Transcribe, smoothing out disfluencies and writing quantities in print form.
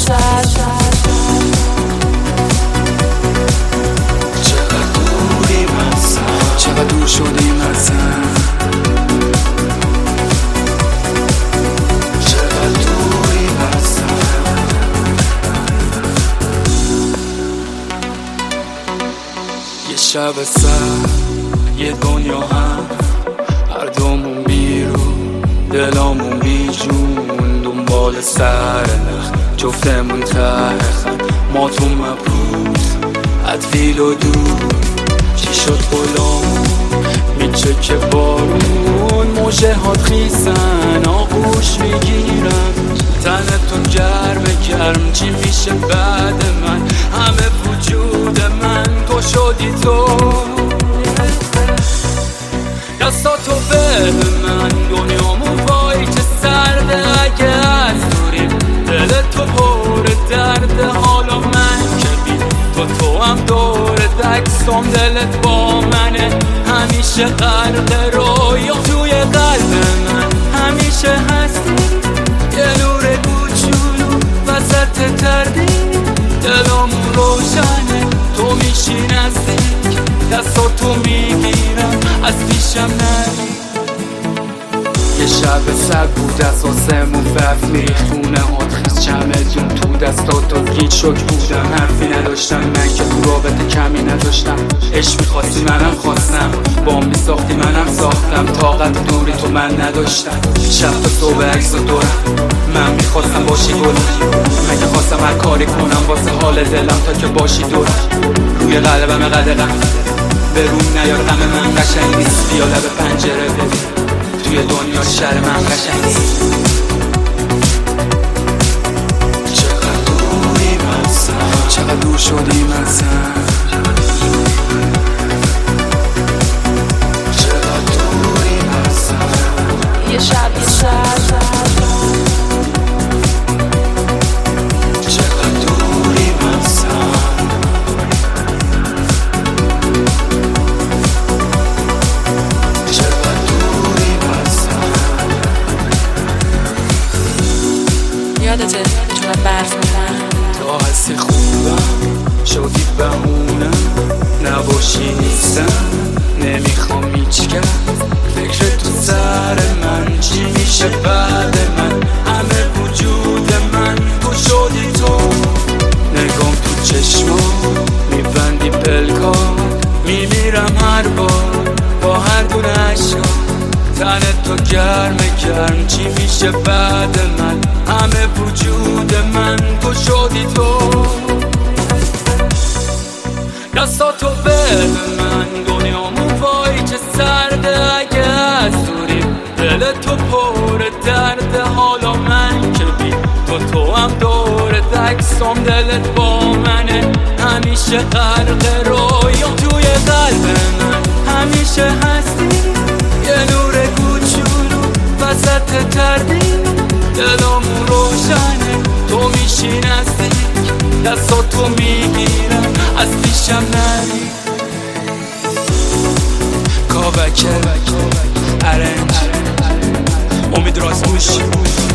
چقدر دوریم ازم، چقدر دور شدیم ازم، چقدر دوریم ازم. یه شب سر، یه دنیا هم، هر دومون بیرون، دلامون بیجون، دنبال سر نخ، جفتمون ته خم، ما تو مبهوت، عدفیل و دور. چی شد غلامون میچه که بارون، موجه هات خیزن آغوش میگیرم، تنتون گرم چی میشه بعد من؟ همه وجود من تو شدی تو، دستاتو بده من، دنیامون وای که سرده اگه از دوریم، دل تو پر درده، حالا من که بی تو هم دور دکسم، دلت با منه همیشه غرق رویا، توی قلب من همیشه هستی، یه نور کوچولو وسط تردید، دلمون روشنه تو میشی نزدیک، دستاتو میگیرم از پیشم نری. یه شب سرد بود از آسمون برف میریخت، خونه هات خیز چمدون تو دستاتو گیج شک بودم، حرفی نداشتم من که تو رابطه کمی نداشتم، عشق میخواستی منم خواستم، با میساختی منم ساختم، طاقت دوری تو من نداشتم، شب تا صبح عکس و دورم، من میخواستم باشی گلم، مگه خواستم هر کاری کنم واسه حال دلم تا که باشی دورم، روی قلبم قدقم به روم نیار غم من قشنگ نیست، بیا لب پنجره ببین توی دنیا شهر من قشنگ نیست. چقدر دوریم ازم، چقدر دور شدیم ازم، چقدر دوریم ازم. یه شب چقدر دوریم ازم، چقدر دوریم ازم. یادته چقدر برف می‌خوره، تو هستی خوبم شدی بمونم، نباشی نیستم نمیخوام هیچکس، فکر تو سر من چی میشه بعد من؟ همه وجود من تو شدی تو، نگام تو چشما میبندی پلکان، میمیرم هر بار با هر دونه عشقا، تنت تو گرم چی میشه بعد من؟ همه وجود من تو شدی تو، دستاتو بده من، دنیامون وای چه سرده اگه از دوریم، دل تو پر درده، حالا من که بی تو هم دور دکسم، دلت با منه همیشه غرق رویا، توی قلب من همیشه هستی، یه نور کوچولو وسط تردید، دلمون روشنه تو میشی نزدیک، دستاتو میگیرم از پیشم نری. کاوکر ارنج امید رازموش